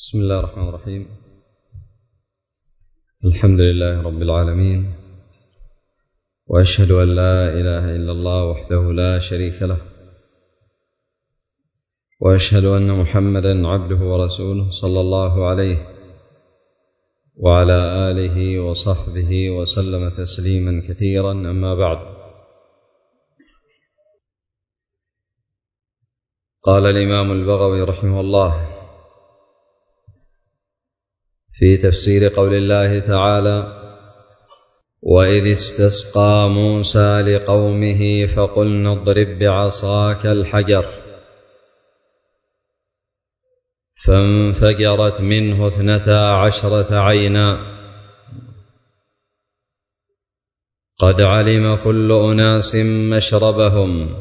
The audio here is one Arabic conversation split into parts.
بسم الله الرحمن الرحيم. الحمد لله رب العالمين، وأشهد أن لا إله إلا الله وحده لا شريك له، وأشهد أن محمدا عبده ورسوله صلى الله عليه وعلى آله وصحبه وسلم تسليما كثيرا. أما بعد، قال الإمام البغوي رحمه الله في تفسير قول الله تعالى: وإذ استسقى موسى لقومه فقلنا اضرب بعصاك الحجر فانفجرت منه 12 عينا قد علم كل أناس مشربهم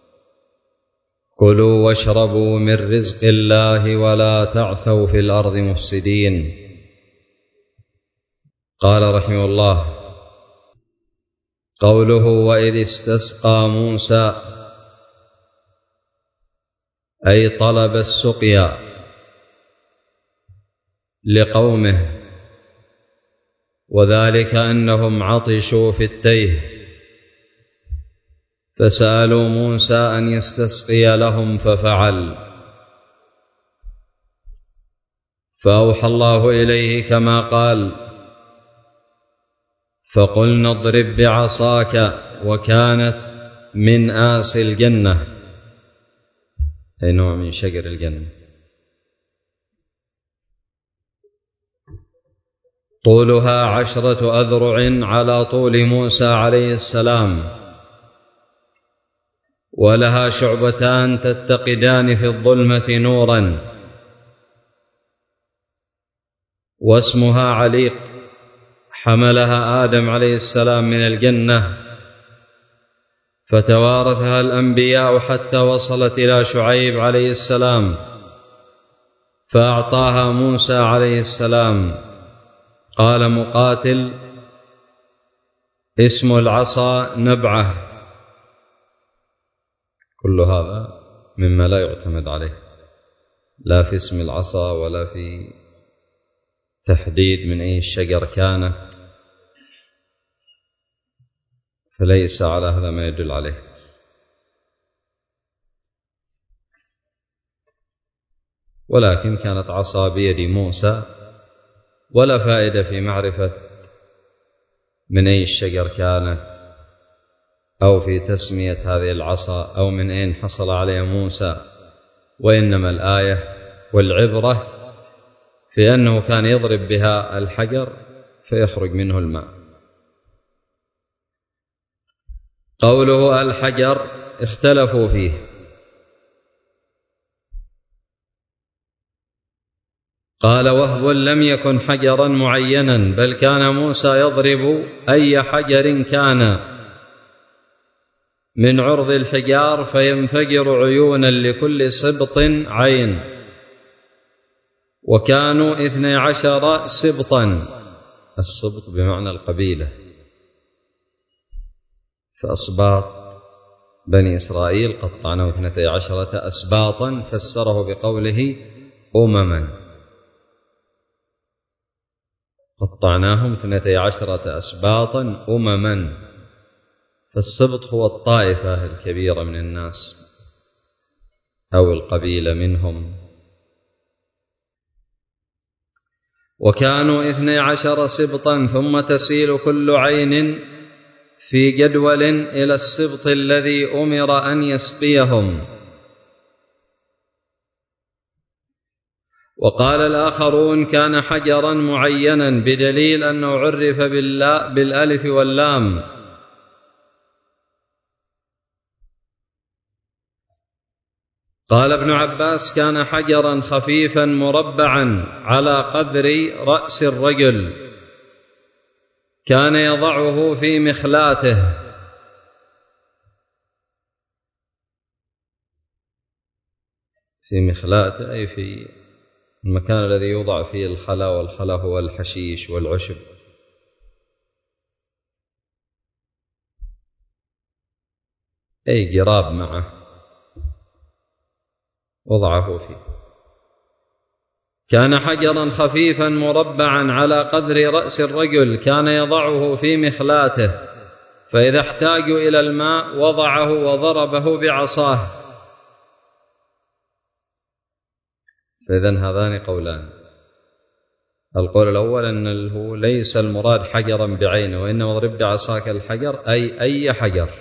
كلوا واشربوا من رزق الله ولا تعثوا في الأرض مفسدين. قال رحمه الله: قوله وإذ استسقى موسى أي طلب السقيا لقومه، وذلك أنهم عطشوا في التيه فسألوا موسى أن يستسقي لهم ففعل، فأوحى الله إليه كما قال: فقلنا اضرب بعصاك، وكانت من آس الجنة أي نوع من شجر الجنة. طولها 10 أذرع على طول موسى عليه السلام، ولها شعبتان تتقدان في الظلمة نورا، واسمها عليق، حملها آدم عليه السلام من الجنة فتوارثها الأنبياء حتى وصلت إلى شعيب عليه السلام فأعطاها موسى عليه السلام. قال مقاتل: اسم العصا نبعة. كل هذا مما لا يعتمد عليه، لا في اسم العصا ولا في تحديد من أي الشجر كانت، فليس على هذا ما يدل عليه. ولكن كانت عصا بيد موسى، ولا فائدة في معرفة من أي الشجر كانت أو في تسمية هذه العصا أو من أين حصل عليها موسى، وإنما الآية والعبرة في أنه كان يضرب بها الحجر فيخرج منه الماء. قوله الحجر اختلفوا فيه، قال: وهب لم يكن حجرا معينا، بل كان موسى يضرب أي حجر كان من عرض الحجار فينفجر عيونا لكل سبط عين، وكانوا 12 سبطا. السبط بمعنى القبيلة، فأسباط بني إسرائيل قطعناه 12 أسباطا، فسره بقوله أمما، قطعناهم 12 أسباطا أمما، فالسبط هو الطائفة الكبيرة من الناس أو القبيلة منهم. وكانوا 12 سبطا، ثم تسيل كل عين في جدول إلى السبط الذي أمر أن يسقيهم. وقال الآخرون كان حجرا معينا بدليل أنه عرف بالألف واللام. قال ابن عباس كان حجرا خفيفا مربعا على قدر رأس الرجل، كان يضعه في مخلاته، في مخلاته أي في المكان الذي يوضع فيه الخلا، والخلا هو الحشيش والعشب. أي جراب معه وضعه فيه. كان حجرا خفيفا مربعا على قدر رأس الرجل، كان يضعه في مخلاته، فإذا احتاجوا إلى الماء وضعه وضربه بعصاه. فإذن هذان قولان. القول الأول أنه ليس المراد حجرا بعينه، وإنما اضرب بعصاك الحجر أي حجر،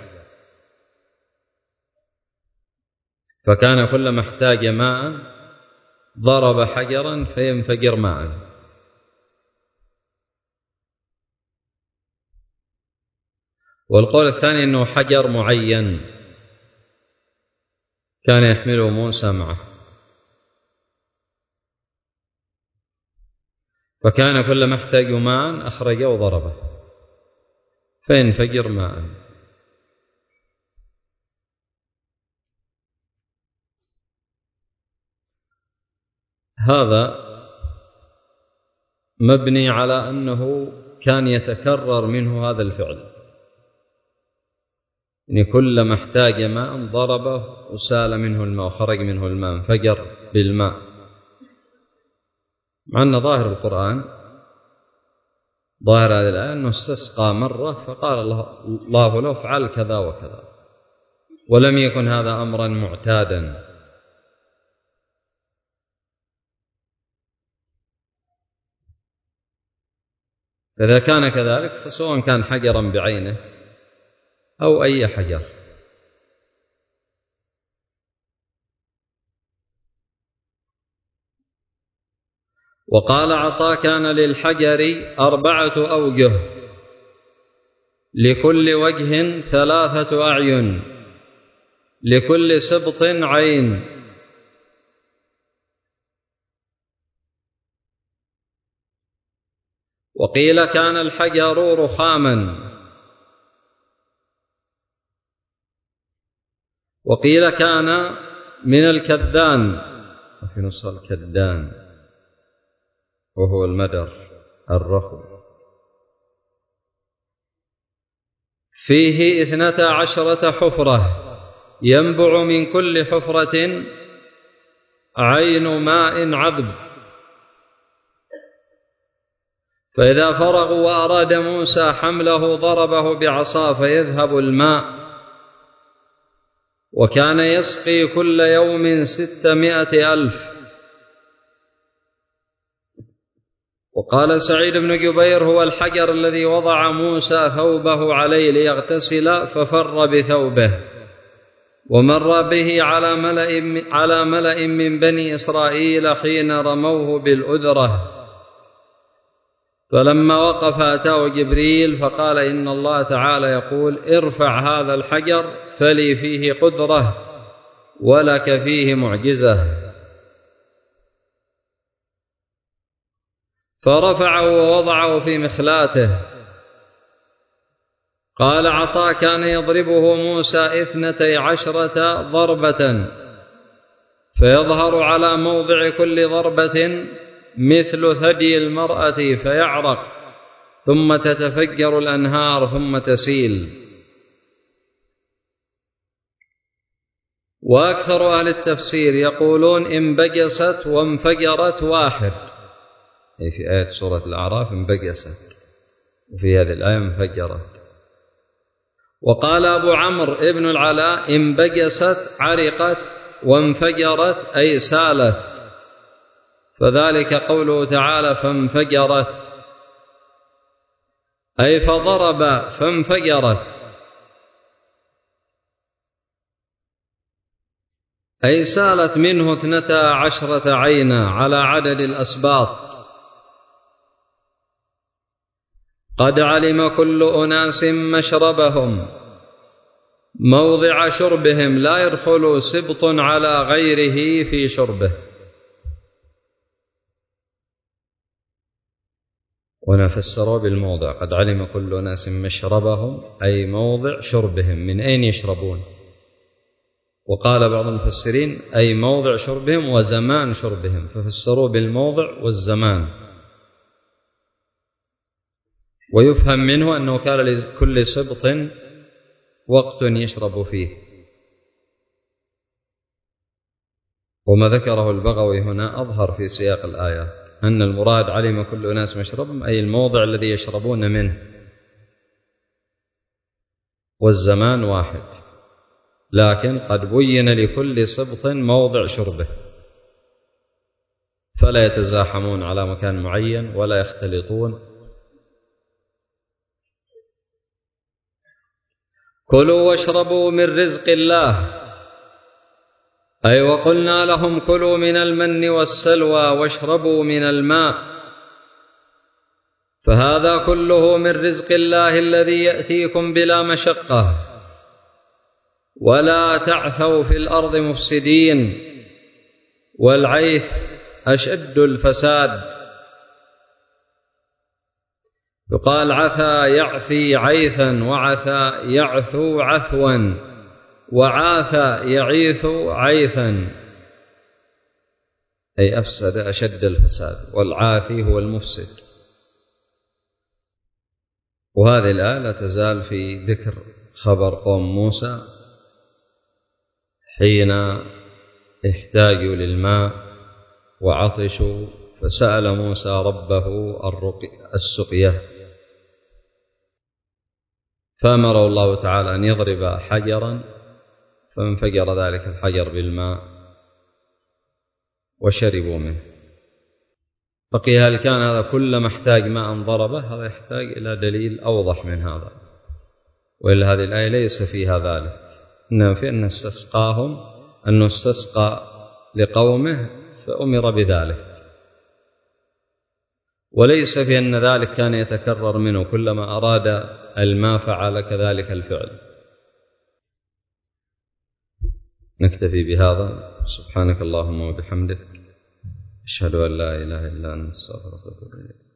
فكان كلما احتاج ماء ضرب حجرا فينفجر ماء. والقول الثاني أنه حجر معين كان يحمله موسى معه، فكان كلما احتاجوا ماء أخرجه وضربه فينفجر ماء. هذا مبني على أنه كان يتكرر منه هذا الفعل، يعني كلما احتاج ماء ضربه وسال منه الماء وخرج منه الماء، انفجر بالماء، مع أن ظاهر القرآن ظاهر هذه الآية أنه استسقى مرة فقال الله له افعل كذا وكذا، ولم يكن هذا أمرا معتادا. فإذا كان كذلك فسواء كان حجرا بعينه أو أي حجر. وقال عطاء: كان للحجر 4 أوجه، لكل وجه 3 أعين، لكل سبط عين. وقيل كان الحجر رخاما، وقيل كان من الكدان، وفي نسخة الكدان وهو المدر الرخو. فيه 12 حفرة، ينبع من كل حفرة عين ماء عذب. فإذا فرغوا وأراد موسى حمله ضربه بعصاه فيذهب الماء، وكان يسقي كل يوم 600,000. وقال سعيد بن جبير: هو الحجر الذي وضع موسى ثوبه عليه ليغتسل ففر بثوبه، ومر به على ملأ من بني إسرائيل حين رموه بالأذرة، فلما وقف أتاه جبريل فقال: إن الله تعالى يقول: ارفع هذا الحجر فلي فيه قدرة ولك فيه معجزة. فرفعه ووضعه في مخلاته. قال عطاء: كان يضربه موسى 12 ضربة، فيظهر على موضع كل ضربة مثل ثدي المرأة فيعرق، ثم تتفجر الأنهار ثم تسيل. وأكثر أهل التفسير يقولون انبجست وانفجرت واحد، أي في آية سورة الأعراف انبجست، وفي هذه الآية انفجرت. وقال أبو عمرو ابن العلاء: انبجست عرقت، وانفجرت أي سالت، فذلك قوله تعالى: فانفجرت، أي فضرب فانفجرت، أي سالت منه 12 عينا على عدد الأسباط. قد علم كل أناس مشربهم، موضع شربهم، لا يدخل سبط على غيره في شربه. وهنا فسروا بالموضع، قد علم كل أناس مشربهم أي موضع شربهم، من أين يشربون. وقال بعض المفسرين أي موضع شربهم وزمان شربهم، ففسروا بالموضع والزمان. ويفهم منه أنه كان لكل سبط وقت يشرب فيه. وما ذكره البغوي هنا أظهر في سياق الآيات أن المراد علم كل أناس مشربهم أي الموضع الذي يشربون منه، والزمان واحد، لكن قد بين لكل سبط موضع شربه، فلا يتزاحمون على مكان معين ولا يختلطون. كلوا واشربوا من رزق الله، أي وقلنا لهم كلوا من المن والسلوى واشربوا من الماء، فهذا كله من رزق الله الذي يأتيكم بلا مشقة، ولا تعثوا في الأرض مفسدين. والعيث أشد الفساد، يقال عثى يعثي عيثا، وعثى يعثو عثوا، وعاث يعيث عيثا، أي أفسد أشد الفساد، والعاثي هو المفسد. وهذه الآية لا تزال في ذكر خبر قوم موسى حين احتاجوا للماء وعطشوا، فسأل موسى ربه السقية، فأمره الله تعالى أن يضرب حجرا فانفجر ذلك الحجر بالماء وشربوا منه. بقي هل كان هذا كلما احتاج ماء ضربه؟ هذا يحتاج إلى دليل أوضح من هذا، وإلا هذه الآية ليس فيها ذلك، إنما في أن استسقاهم، أنه استسقى لقومه فأمر بذلك، وليس في أن ذلك كان يتكرر منه كلما أراد الماء فعل كذلك الفعل. نكتفي بهذا. سبحانك اللهم وبحمدك، أشهد أن لا إله إلا أنت، أستغفرك وأتوب إليك.